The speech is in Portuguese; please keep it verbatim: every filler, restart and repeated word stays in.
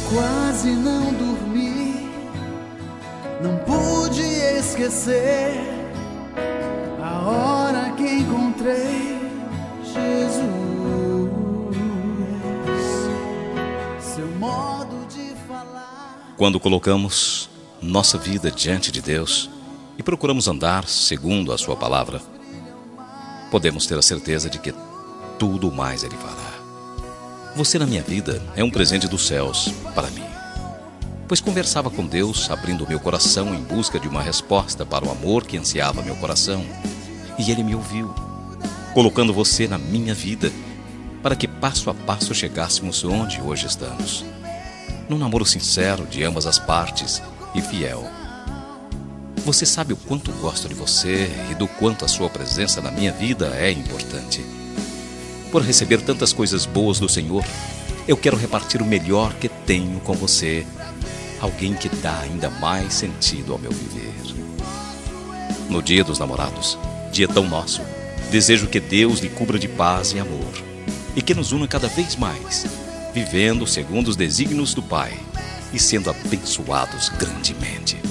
quase não dormi, não pude esquecer a hora que encontrei Jesus. Seu modo de falar. Quando colocamos nossa vida diante de Deus e procuramos andar segundo a sua palavra, podemos ter a certeza de que tudo mais Ele fará. Você na minha vida é um presente dos céus para mim, pois conversava com Deus, abrindo meu coração em busca de uma resposta para o amor que ansiava meu coração, e Ele me ouviu, colocando você na minha vida, para que passo a passo chegássemos onde hoje estamos, num namoro sincero de ambas as partes e fiel. Você sabe o quanto gosto de você e do quanto a sua presença na minha vida é importante. Por receber tantas coisas boas do Senhor, eu quero repartir o melhor que tenho com você, alguém que dá ainda mais sentido ao meu viver. No Dia dos Namorados, dia tão nosso, desejo que Deus lhe cubra de paz e amor, e que nos una cada vez mais, vivendo segundo os desígnios do Pai e sendo abençoados grandemente.